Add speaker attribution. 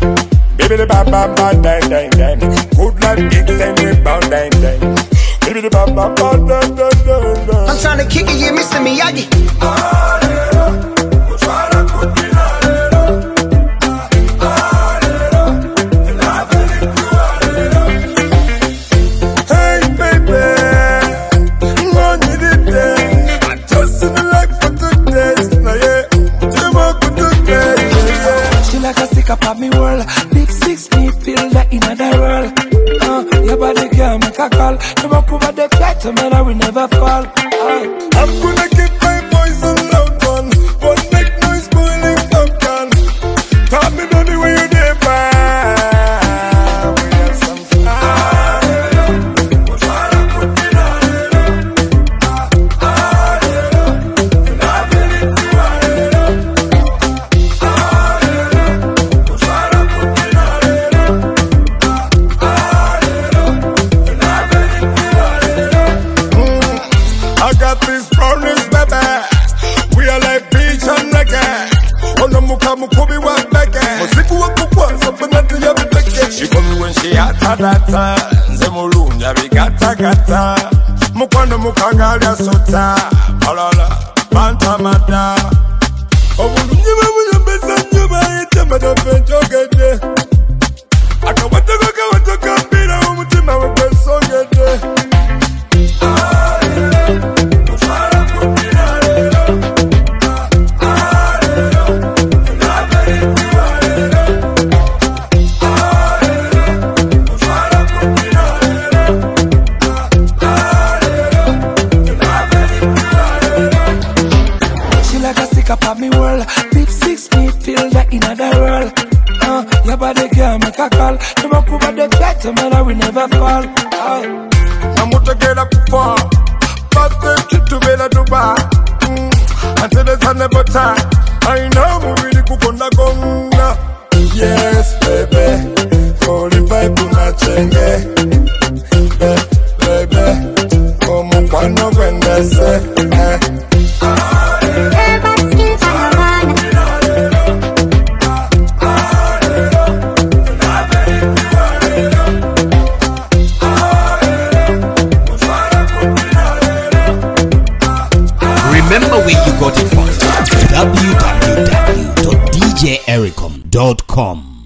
Speaker 1: Baby the bam bam bam dang dang dang. Good like kicks and rebound dang dang. Baby the bam bam bam dang dang dang.
Speaker 2: I'm trying to kick it, yeah, Mr. Miyagi.
Speaker 3: Pop me world, big 6 me feel that in the world. Your body can make a call. Never cover the title, man, I will never fall.
Speaker 1: I'm gonna get my voice on loud one. One make noise boiling popcorn. Tell me baby where you there, man. We have some fun. We'll try to put it on. I got these brownies, baby. We are like beach and reggae. Ono muka mukubi wa bege. Musiku wa kukwa, sapana tuya bibeke. She call me when she hata data. Nze mulunja bigata gata. Mukwano mukangali asota. Palala, banta mada. Obulunjima muyambesa nyuma ite madafenjo gede. Akawatoka mbira umutima wekesongede.
Speaker 3: Pop me world, big 6 me feel that in the world. Your body can make a call. Never cover the title, man, I will never fall.
Speaker 1: I'm to get up for, but the kid to be the bar. Until the sun never time. I know we really cook on the gonga. Yes, baby. 45 puna chenge. Baby. Como cuando vendese.
Speaker 4: Remember where you got it from. www.djericom.com